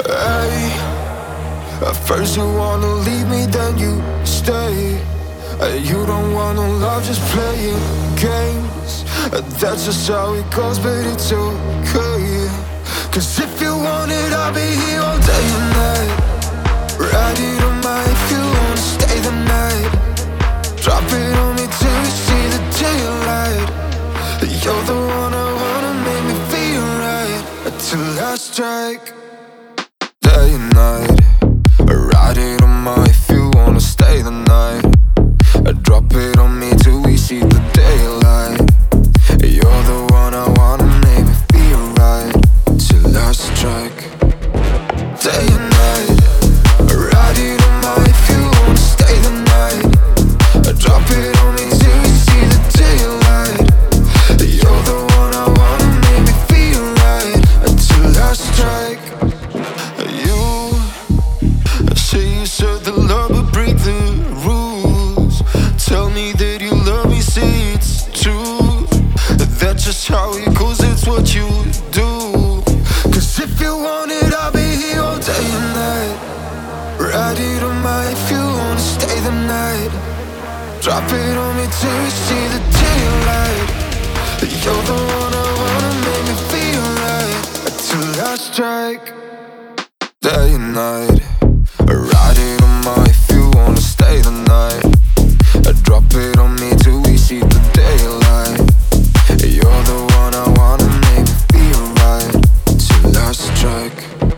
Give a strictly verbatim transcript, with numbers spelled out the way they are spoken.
Hey, at first you wanna leave me, then you stay. Uh, You don't want no love, just playing games. Uh, That's just how it goes, but it's okay. Cause if you want it, I'll be here all day and night. Ride it on my if you wanna stay the night. Drop it on me till you see the daylight. You're the one I wanna, make me feel right till I strike. Day and night, ride it on my if you wanna stay the night. Drop it on me till we see the daylight. You're the one I wanna, make me feel right till I strike. Day and night, ride it on my if you wanna stay the night. Drop it on me till we see the daylight. You're the one I wanna, make me feel right till I strike. You say you serve the love but break the rules. Tell me that you love me, say it's true. That's just how it goes, it's what you do. Cause if you want it, I'll be here all day and night. Ride it on my if you wanna stay the night. Drop it on me till you see the daylight. You're the one I wanna, make me feel right till I strike. Day and night, ride it on my if you wanna stay the night. Drop it on me till we see the daylight. You're the one I wanna, make me feel right till I strike.